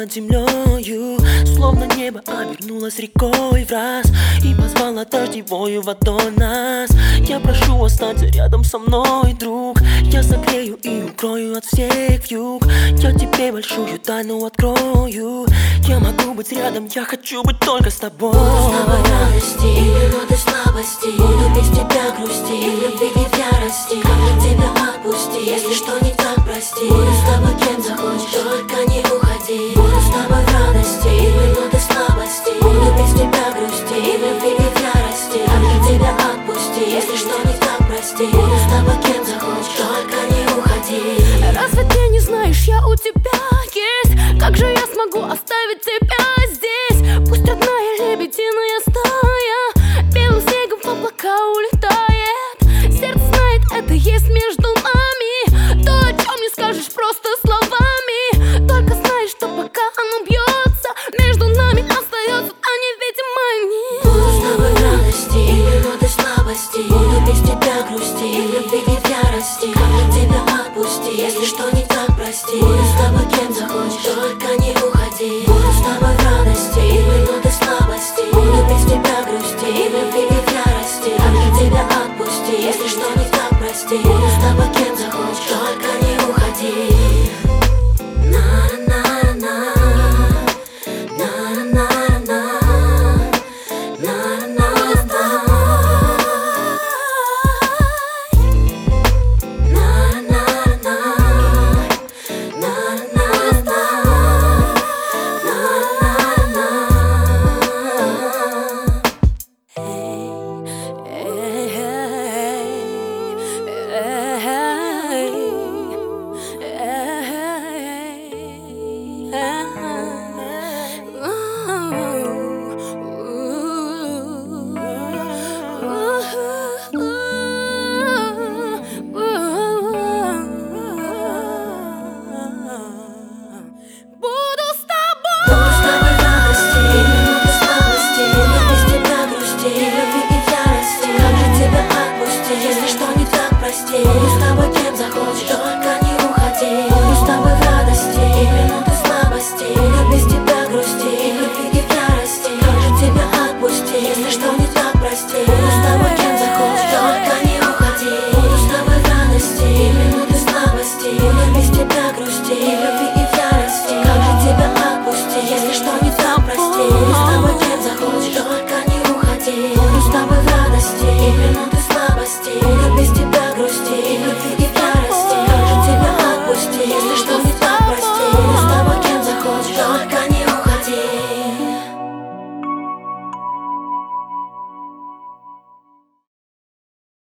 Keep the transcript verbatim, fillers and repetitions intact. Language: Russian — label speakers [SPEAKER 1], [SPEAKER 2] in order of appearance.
[SPEAKER 1] над землею, словно небо обернулось рекой в раз и позвало дождевою водой нас. Я прошу, останься рядом со мной, друг. Я согрею и укрою от всех вьюг. Я тебе большую тайну открою. Я могу быть рядом, я хочу быть только с тобой.
[SPEAKER 2] Буду с тобой в радости и минуты слабости. Буду без тебя грусти и в любви и в ярости. Как же тебя отпусти, если что не так, прости. Буду с тобой кем захочешь, только не уходи. Буду с тобой в радости и минуты слабости. Буду без тебя грусти и в любви и в ярости. Как же тебя отпусти, если что не так, прости. Буду с тобой кем захочешь, только не уходи.
[SPEAKER 3] Разве ты не знаешь, я у тебя есть? Как же я смогу оставить тебя здесь? Пусть родная лебединая стая белым снегом в облака улетает. Сердце знает, это есть между нами. То, о чем не скажешь просто словами. Только знаешь, что пока оно бьется, между нами остается та невидимая нить.
[SPEAKER 2] Буду с тобой в радости и минуты слабости. Буду без тебя грусти и в любви и в ярости. Как же тебя отпусти, если что не так, прости. Буду с тобой кем захочешь, только не уходи. Буду с тобой в радости и минуты слабости. Буду без тебя грусти и в любви и в ярости. Как же тебя отпусти, если что не так, прости. Буду с тобой кем захочешь, только не уходи. Если что не так, прости. Буду с тобой кем захочешь, только не уходи. Буду с тобой в радости и минуты слабости. Буду без тебя грусти и в любви и в ярости. Как же тебя отпусти, если что не так, прости. Буду с тобой кем захочешь, только не уходи. Буду с тобой в радости и минуты слабости. Буду без тебя грусти и в любви и в ярости. Как же тебя отпусти, если что не так, прости. Буду с тобой кем захочешь, только не уходи. Буду с тобой в радости и минуты